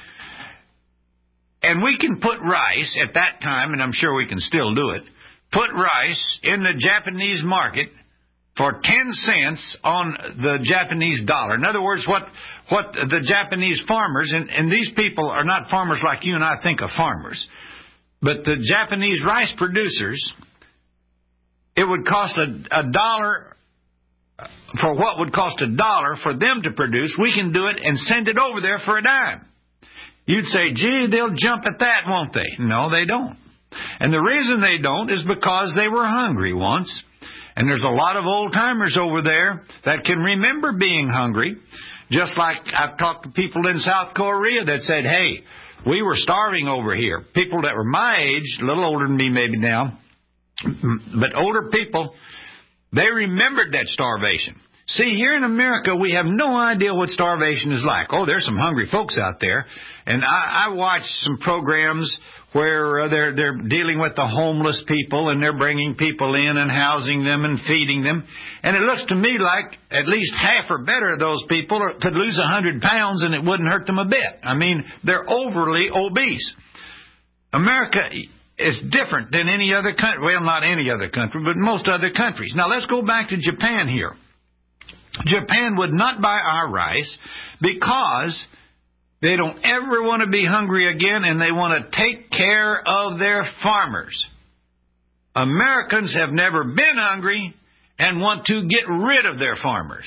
And we can put rice at that time, and I'm sure we can still do it, put rice in the Japanese market for ten cents on the Japanese dollar. In other words, what what the Japanese farmers, and, and these people are not farmers like you and I think of farmers, but the Japanese rice producers, it would cost a, a dollar for what would cost a dollar for them to produce. We can do it and send it over there for a dime. You'd say, gee, they'll jump at that, won't they? No, they don't. And the reason they don't is because they were hungry once. And there's a lot of old-timers over there that can remember being hungry. Just like I've talked to people in South Korea that said, hey, we were starving over here. People that were my age, a little older than me maybe now, but older people, they remembered that starvation. See, here in America, we have no idea what starvation is like. Oh, there's some hungry folks out there. And I, I watch some programs where uh, they're they're dealing with the homeless people, and they're bringing people in and housing them and feeding them. And it looks to me like at least half or better of those people are, could lose one hundred pounds and it wouldn't hurt them a bit. I mean, they're overly obese. America is different than any other country. Well, not any other country, but most other countries. Now, let's go back to Japan here. Japan would not buy our rice because they don't ever want to be hungry again, and they want to take care of their farmers. Americans have never been hungry and want to get rid of their farmers.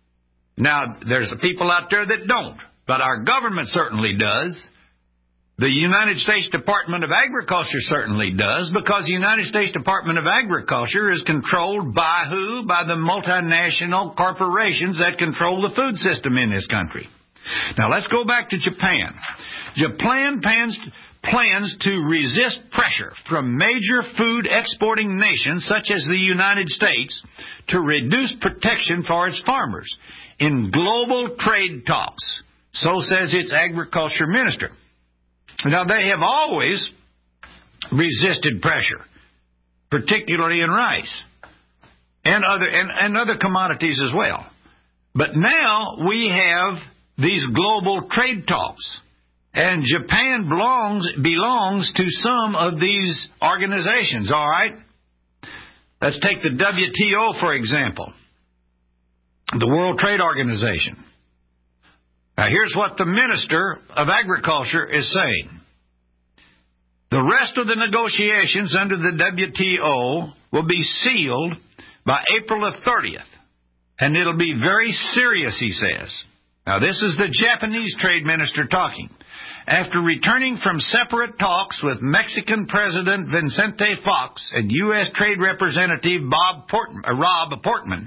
Now, there's people out there that don't, but our government certainly does. The United States Department of Agriculture certainly does, because the United States Department of Agriculture is controlled by who? By the multinational corporations that control the food system in this country. Now, let's go back to Japan. Japan plans, plans to resist pressure from major food exporting nations such as the United States to reduce protection for its farmers in global trade talks. So says its agriculture minister. Now, they have always resisted pressure particularly in rice and other and, and other commodities as well. But now we have these global trade talks, and Japan belongs belongs to some of these organizations. All right, let's take the W T O for example, the World Trade Organization. Now, here's what the Minister of Agriculture is saying. The rest of the negotiations under the W T O will be sealed by April the thirtieth, and it'll be very serious, he says. Now, this is the Japanese trade minister talking. After returning from separate talks with Mexican President Vicente Fox and U S Trade Representative Bob Portman, uh, Rob Portman,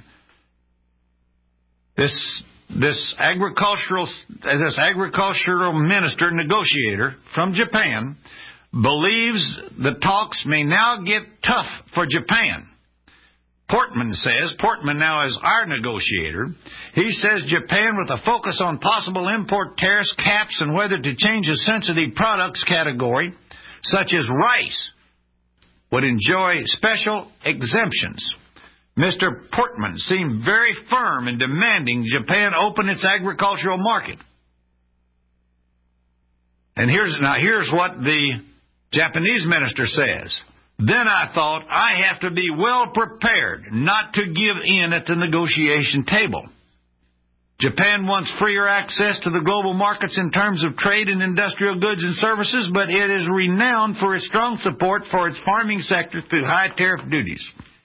this this agricultural this agricultural minister negotiator from Japan believes the talks may now get tough for Japan. Portman says, Portman now is our negotiator, he says Japan, with a focus on possible import tariffs, caps, and whether to change a sensitive products category, such as rice, would enjoy special exemptions. Mister Portman seemed very firm in demanding Japan open its agricultural market. And here's now here's what the Japanese minister says. Then I thought, I have to be well prepared not to give in at the negotiation table. Japan wants freer access to the global markets in terms of trade and industrial goods and services, but it is renowned for its strong support for its farming sector through high tariff duties.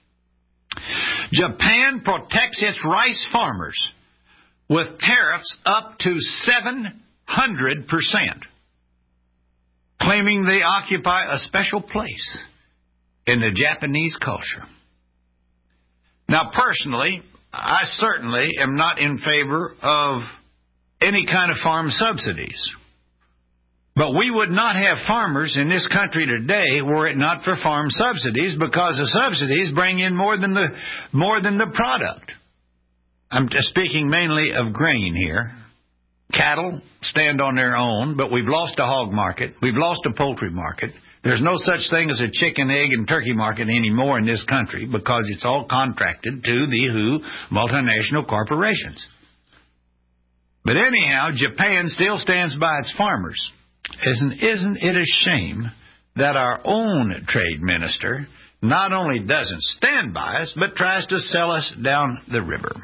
Japan protects its rice farmers with tariffs up to seven hundred percent, claiming they occupy a special place in the Japanese culture. Now, personally, I certainly am not in favor of any kind of farm subsidies. But we would not have farmers in this country today were it not for farm subsidies, because the subsidies bring in more than the more than the product. I'm just speaking mainly of grain here. Cattle stand on their own, but we've lost a hog market. We've lost a poultry market. There's no such thing as a chicken, egg, and turkey market anymore in this country because it's all contracted to the W H O multinational corporations. But anyhow, Japan still stands by its farmers. Isn't, isn't it a shame that our own trade minister not only doesn't stand by us, but tries to sell us down the river?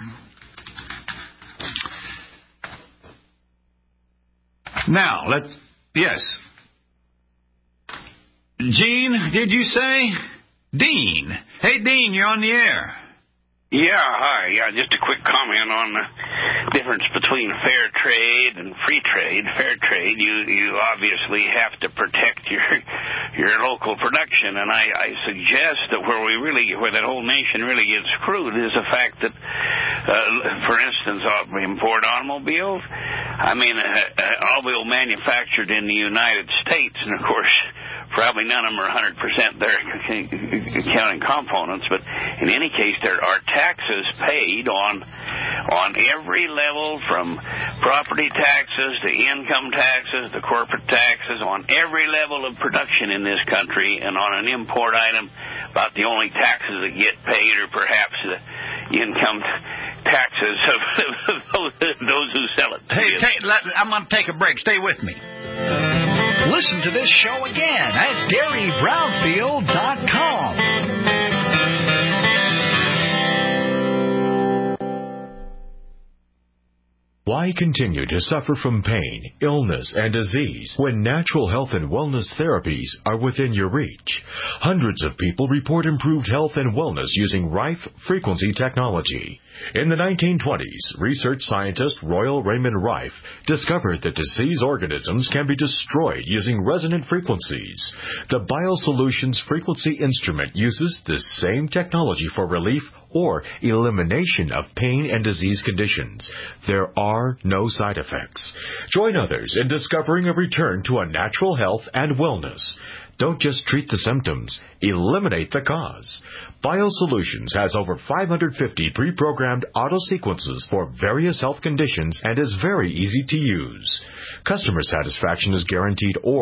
Now, let's, yes. Gene, did you say? Dean. Hey, Dean, you're on the air. Yeah, hi. Yeah, just a quick comment on the difference between fair trade and free trade. Fair trade, you you obviously have to protect your your local production, and I, I suggest that where we really, where that whole nation really gets screwed is the fact that, uh, for instance, import automobiles. I mean, uh, uh, automobile manufactured in the United States, and of course, probably none of them are one hundred percent there counting components, but in any case, there are taxes paid on on every level, from property taxes to income taxes to corporate taxes, on every level of production in this country, and on an import item, about the only taxes that get paid are perhaps the income taxes of those who sell it. Hey, take, let, I'm going to take a break. Stay with me. Listen to this show again at Derry Brownfield dot com. Why continue to suffer from pain, illness, and disease when natural health and wellness therapies are within your reach? Hundreds of people report improved health and wellness using Rife frequency technology. In the nineteen twenties, research scientist Royal Raymond Rife discovered that diseased organisms can be destroyed using resonant frequencies. The BioSolutions frequency instrument uses this same technology for relief or elimination of pain and disease conditions. There are no side effects. Join others in discovering a return to a natural health and wellness. Don't just treat the symptoms, eliminate the cause. BioSolutions has over five hundred fifty pre-programmed auto sequences for various health conditions and is very easy to use. Customer satisfaction is guaranteed, or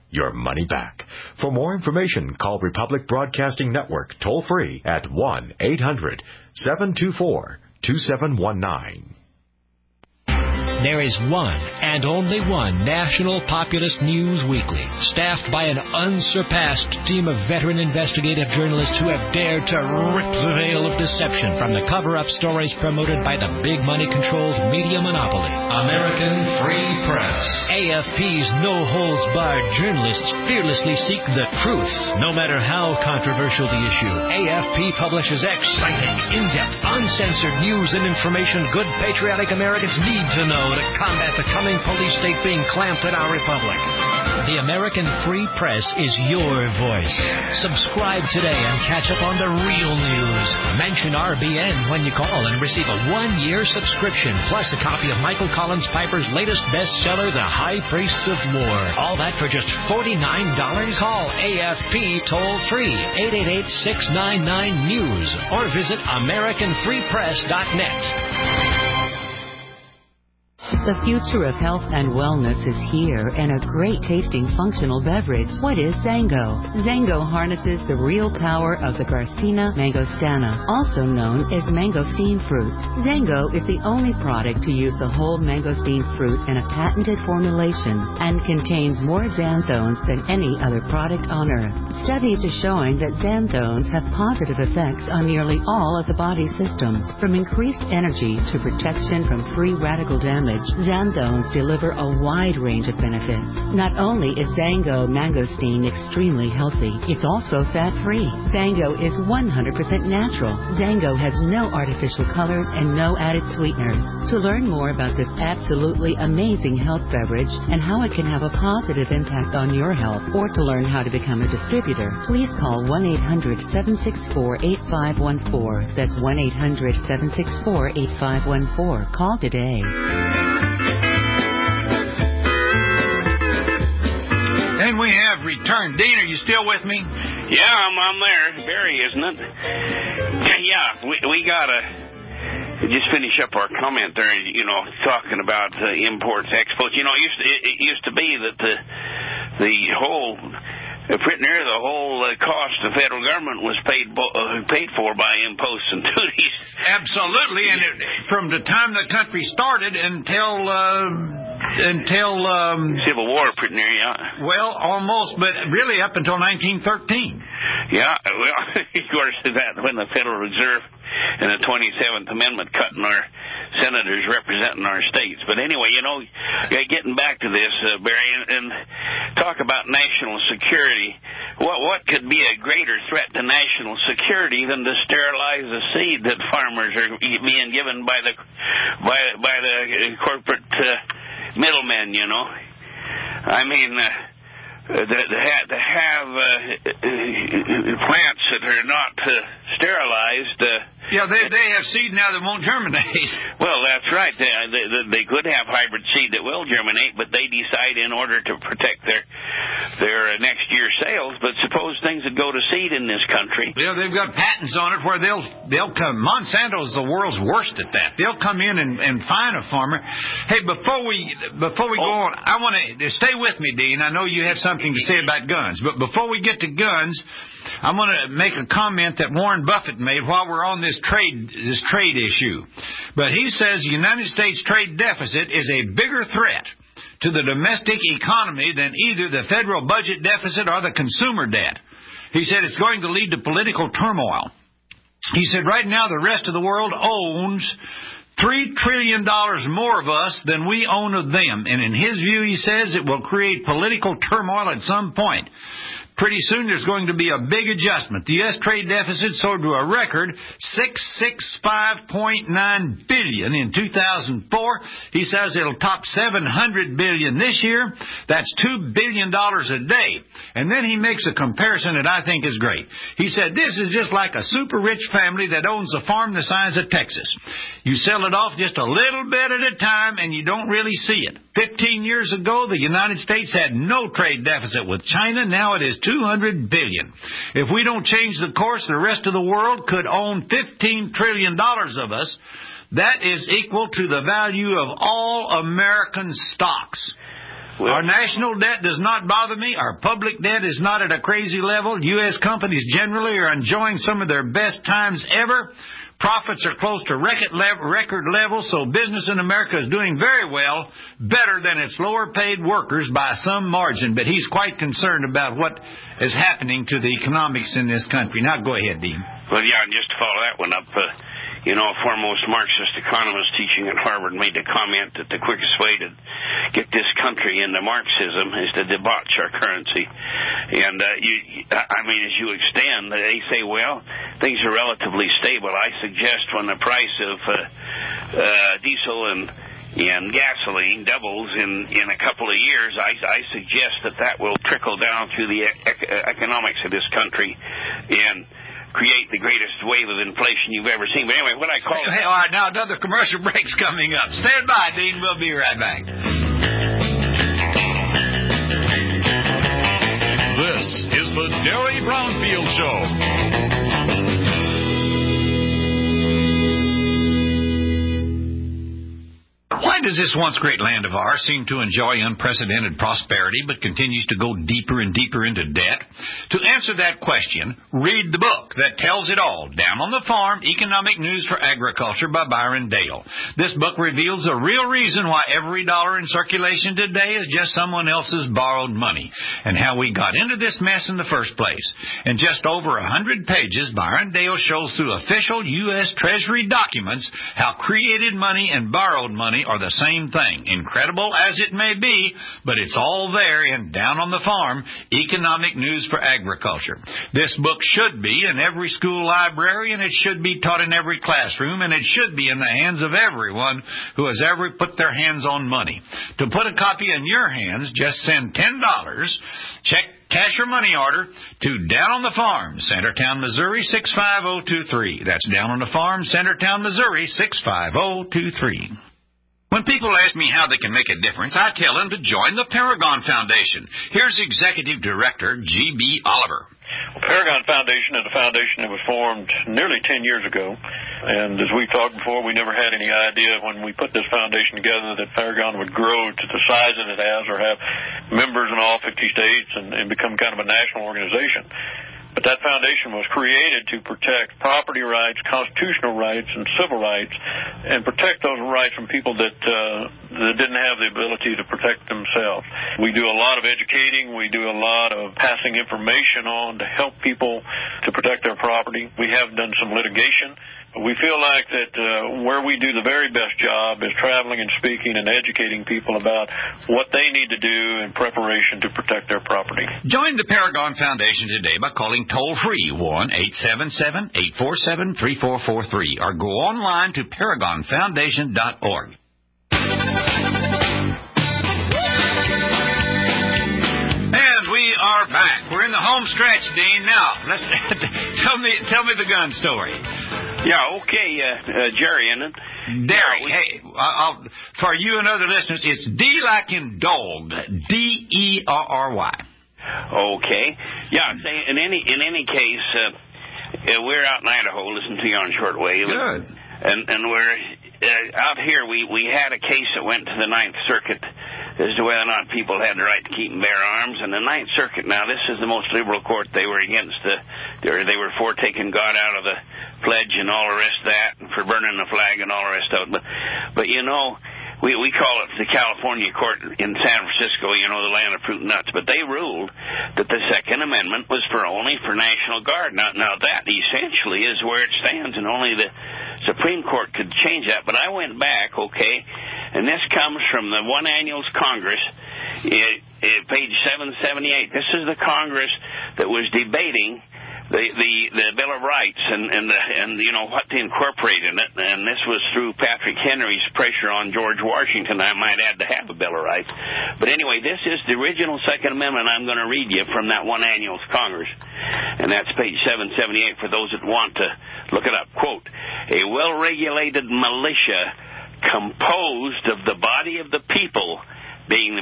your money back. For more information, call Republic Broadcasting Network toll-free at one eight hundred seven two four two seven one nine. There is one and only one National Populist News Weekly, staffed by an unsurpassed team of veteran investigative journalists who have dared to rip the veil of deception from the cover-up stories promoted by the big money-controlled media monopoly. American Free Press. A F P's no-holds-barred journalists fearlessly seek the truth, no matter how controversial the issue. A F P publishes exciting, in-depth, uncensored news and information good patriotic Americans need to know to combat the coming police state being clamped in our republic. The American Free Press is your voice. Subscribe today and catch up on the real news. Mention R B N when you call and receive a one-year subscription, plus a copy of Michael Collins Piper's latest bestseller, The High Priests of War. All that for just forty-nine dollars. Call A F P toll-free, eight eight eight, six nine nine, news, or visit American Free Press dot net. The future of health and wellness is here in a great-tasting functional beverage. What is Zango? Zango harnesses the real power of the Garcinia mangostana, also known as mangosteen fruit. Zango is the only product to use the whole mangosteen fruit in a patented formulation and contains more xanthones than any other product on earth. Studies are showing that xanthones have positive effects on nearly all of the body's systems, from increased energy to protection from free radical damage. Xanthones deliver a wide range of benefits. Not only is Zango mangosteen extremely healthy, it's also fat-free. Zango is one hundred percent natural. Zango has no artificial colors and no added sweeteners. To learn more about this absolutely amazing health beverage and how it can have a positive impact on your health, or to learn how to become a distributor, please call one eight hundred seven six four eight five one four. That's one eight hundred seven six four eight five one four. Call today. And we have returned. Dean, are you still with me? Yeah, I'm, I'm there. Barry, isn't it? Yeah, we, we got to just finish up our comment there, you know, talking about uh, imports, exports. You know, it used to, it, it used to be that the, the whole... Pretty near the whole uh, cost of the federal government was paid bo- uh, paid for by imposts and duties. Absolutely, and it, from the time the country started until uh, until um, Civil War, pretty near, yeah. Well, almost, but really up until nineteen thirteen. Yeah, well, of course, that when the Federal Reserve and the twenty-seventh Amendment cutting our senators representing our states. But anyway, you know, getting back to this, uh, Barry, and, and talk about national security. What what could be a greater threat to national security than to sterilize the seed that farmers are being given by the by by the corporate uh, middlemen? You know, I mean. Uh, To, to have, to have uh, plants that are not uh, sterilized. Uh, yeah, they they have seed now that won't germinate. Well, that's right. They, they, they could have hybrid seed that will germinate, but they decide in order to protect their their next year's sales. But suppose things would go to seed in this country. Yeah, they've got patents on it where they'll they'll come. Monsanto's the world's worst at that. They'll come in and, and find a farmer. Hey, before we before we oh. go on, I want to stay with me, Dean. I know you have something to say about guns, but before we get to guns, I want to make a comment that Warren Buffett made while we're on this trade this trade issue. But he says the United States trade deficit is a bigger threat to the domestic economy than either the federal budget deficit or the consumer debt. He said it's going to lead to political turmoil. He said right now the rest of the world owns Three trillion dollars more of us than we own of them. And in his view, he says it will create political turmoil at some point. Pretty soon there's going to be a big adjustment. The U S trade deficit soared to a record six hundred sixty-five point nine billion dollars in two thousand four. He says it'll top seven hundred billion dollars this year. That's two billion dollars a day. And then he makes a comparison that I think is great. He said this is just like a super rich family that owns a farm the size of Texas. You sell it off just a little bit at a time and you don't really see it. Fifteen years ago, the United States had no trade deficit with China. Now it is two hundred billion dollars. If we don't change the course, the rest of the world could own fifteen trillion dollars of us. That is equal to the value of all American stocks. Well, our national debt does not bother me. Our public debt is not at a crazy level. U S companies generally are enjoying some of their best times ever. Profits are close to record levels, so business in America is doing very well, better than its lower-paid workers by some margin. But he's quite concerned about what is happening to the economics in this country. Now, go ahead, Dean. Well, yeah, and just to follow that one up, uh, you know, a foremost Marxist economist teaching at Harvard made the comment that the quickest way to get this country into Marxism is to debauch our currency. And, uh, you, I mean, as you extend, they say, well, things are relatively stable. I suggest when the price of uh, uh, diesel and and gasoline doubles in, in a couple of years, I, I suggest that that will trickle down through the ec- economics of this country and create the greatest wave of inflation you've ever seen. But anyway, what I call... Hey, all right, now another commercial break's coming up. Stand by, Dean. We'll be right back. This is the Derry Brownfield Show. Why does this once great land of ours seem to enjoy unprecedented prosperity but continues to go deeper and deeper into debt? To answer that question, read the book that tells it all, Down on the Farm, Economic News for Agriculture by Byron Dale. This book reveals the real reason why every dollar in circulation today is just someone else's borrowed money, and how we got into this mess in the first place. In just over a hundred pages, Byron Dale shows through official U S Treasury documents how created money and borrowed money are the same thing. Incredible as it may be, but it's all there in Down on the Farm, Economic News for Agriculture. This book should be in every school library, and it should be taught in every classroom, and it should be in the hands of everyone who has ever put their hands on money. To put a copy in your hands, just send ten dollars, check cash or money order, to Down on the Farm, Centertown, Missouri, six five zero two three. That's Down on the Farm, Centertown, Missouri, six five zero two three. When people ask me how they can make a difference, I tell them to join the Paragon Foundation. Here's Executive Director G B Oliver. Well, Paragon Foundation is a foundation that was formed nearly ten years ago. And as we've talked before, we never had any idea when we put this foundation together that Paragon would grow to the size that it has or have members in all fifty states and, and become kind of a national organization. But that foundation was created to protect property rights, constitutional rights, and civil rights, and protect those rights from people that uh, that didn't have the ability to protect themselves. We do a lot of educating. We do a lot of passing information on to help people to protect their property. We have done some litigation. We feel like that uh, where we do the very best job is traveling and speaking and educating people about what they need to do in preparation to protect their property. Join the Paragon Foundation today by calling toll-free one eight seven seven, eight four seven, three four four three or go online to paragon foundation dot org. And we are back. We're in the home stretch, Dean. Now, let's tell me tell me the gun story. Yeah, okay, uh, uh, Jerry, and Derry. Hey, I'll, for you and other listeners, it's D like in dog, D E R R Y. Okay. Yeah, in any in any case, uh, we're out in Idaho, listening to you on shortwave. Good. And and we're uh, out here. We we had a case that went to the Ninth Circuit as to whether or not people had the right to keep and bear arms. And the Ninth Circuit, now this is the most liberal court. They were against the, they were, they were for taking God out of the pledge and all the rest of that, and for burning the flag and all the rest of it. But, but you know, we we call it the California court in San Francisco, you know, the land of fruit and nuts. But they ruled that the Second Amendment was for only for National Guard. Now, now that essentially is where it stands, and only the Supreme Court could change that. But I went back, okay, and this comes from the One Annuals Congress, it, it, page seven seventy-eight. This is the Congress that was debating the the, the Bill of Rights and and, the, and you know what to incorporate in it. And this was through Patrick Henry's pressure on George Washington, I might add, to have a Bill of Rights. But anyway, this is the original Second Amendment. I'm going to read you from that One Annuals Congress, and that's page seven seventy-eight for those that want to look it up. Quote, a well-regulated militia composed of the body of the people being the best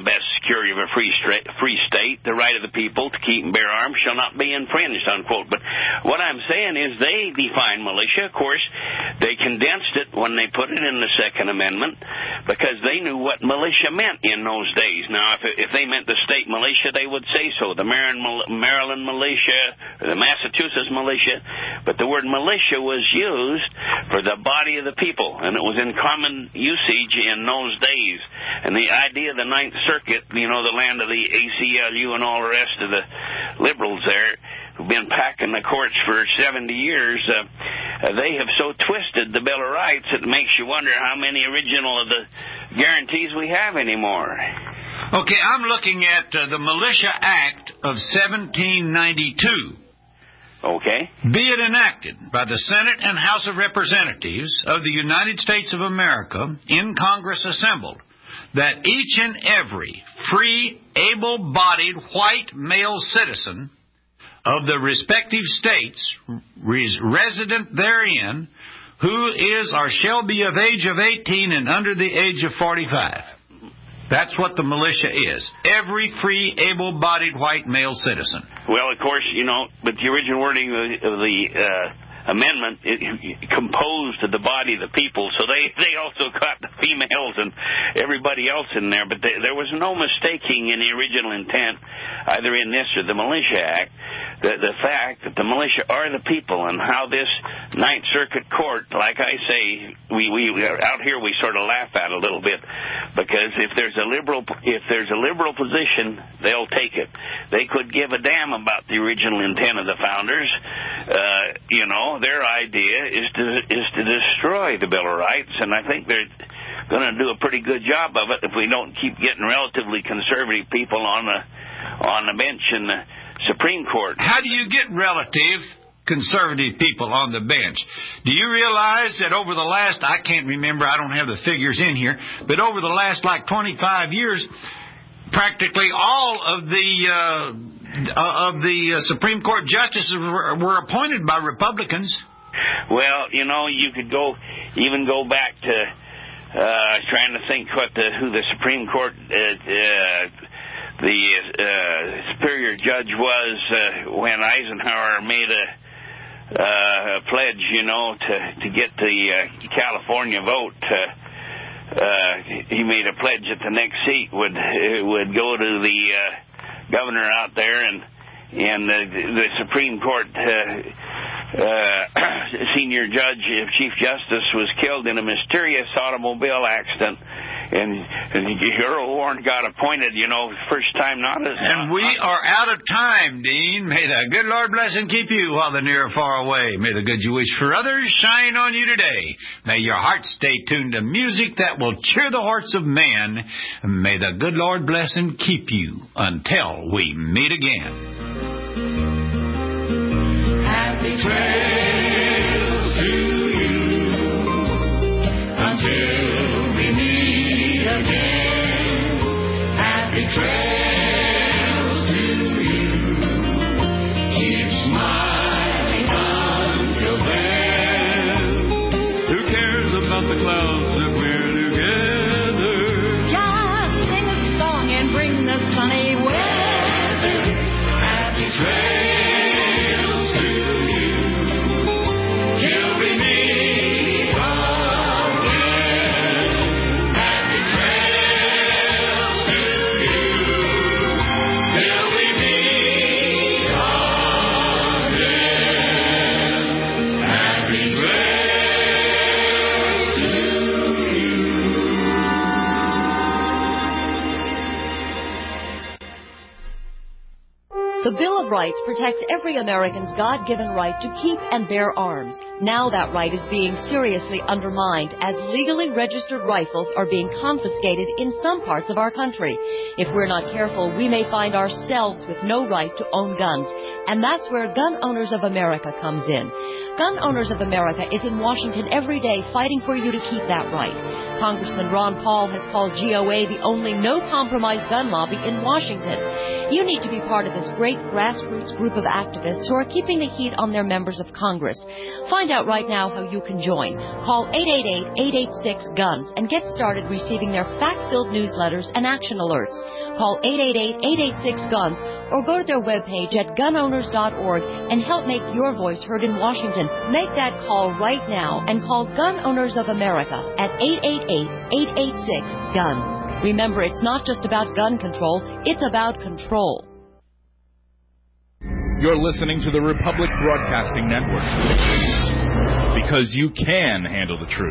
security of a free, stra- free state, the right of the people to keep and bear arms shall not be infringed, unquote. But what I'm saying is they define militia. Of course, they condensed it when they put it in the Second Amendment because they knew what militia meant in those days. Now, if, if they meant the state militia, they would say so, the Maryland militia or the Massachusetts militia. But the word militia was used for the body of the people, and it was in common usage in those days. And the idea of the Ninth Circuit, you know, the land of the A C L U and all the rest of the liberals there, who've been packing the courts for seventy years, uh, they have so twisted the Bill of Rights it makes you wonder how many original of the guarantees we have anymore. Okay, I'm looking at uh, the Militia Act of seventeen ninety-two. Okay. Be it enacted by the Senate and House of Representatives of the United States of America in Congress assembled, that each and every free, able-bodied white male citizen of the respective states res- resident therein who is or shall be of age of eighteen and under the age of forty-five. That's what the militia is. Every free, able-bodied white male citizen. Well, of course, you know, but the original wording of the uh, amendment it, it composed of the body of the people, so they, they also got the females and everybody else in there. But they, there was no mistaking in the original intent, either in this or the Militia Act, the, the fact that the militia are the people, and how this Ninth Circuit Court, like I say, we, we out here we sort of laugh at a little bit, because if there's a liberal if there's a liberal position, they'll take it. They could give a damn about the original intent of the founders. Uh, you know, their idea is to is to destroy the Bill of Rights, and I think they're going to do a pretty good job of it if we don't keep getting relatively conservative people on the on the bench in the Supreme Court. How do you get relative conservative people on the bench? Do you realize that over the last, I can't remember, I don't have the figures in here, but over the last like twenty-five years, practically all of the uh, of the Supreme Court justices were, were appointed by Republicans? Well, you know, you could go even go back to uh, trying to think what the who the Supreme Court uh, uh, the uh, superior judge was uh, when Eisenhower made a Uh, a pledge, you know, to to get the uh, California vote. Uh, uh, he made a pledge that the next seat would would go to the uh, governor out there, and and the, the Supreme Court uh, uh, senior judge, Chief Justice, was killed in a mysterious automobile accident. And, and Earl Warren got appointed, you know, first time not as... And we are out of time, Dean. May the good Lord bless and keep you while the near or far away. May the good you wish for others shine on you today. May your heart stay tuned to music that will cheer the hearts of men. And may the good Lord bless and keep you until we meet again. Happy trails to you until we meet again. Happy trails to you. Keep smiling until then. Who cares about the clouds if we're together? Just sing a song and bring the sunny weather. Happy trails to you till we meet again. Happy trails to you till we meet again. Happy trails to you. The Bill of Rights protects every American's God-given right to keep and bear arms. Now that right is being seriously undermined as legally registered rifles are being confiscated in some parts of our country. If we're not careful, we may find ourselves with no right to own guns. And that's where Gun Owners of America comes in. Gun Owners of America is in Washington every day fighting for you to keep that right. Congressman Ron Paul has called G O A the only no-compromise gun lobby in Washington. You need to be part of this great grassroots group of activists who are keeping the heat on their members of Congress. Find out right now how you can join. Call eight eight eight, eight eight six, GUNS and get started receiving their fact-filled newsletters and action alerts. Call eight eight eight, eight eight six, GUNS or go to their webpage at gun owners dot org and help make your voice heard in Washington. Make that call right now and call Gun Owners of America at eight eight eight, eight eight six, GUNS. Remember, it's not just about gun control, it's about control. You're listening to the Republic Broadcasting Network. Because you can handle the truth.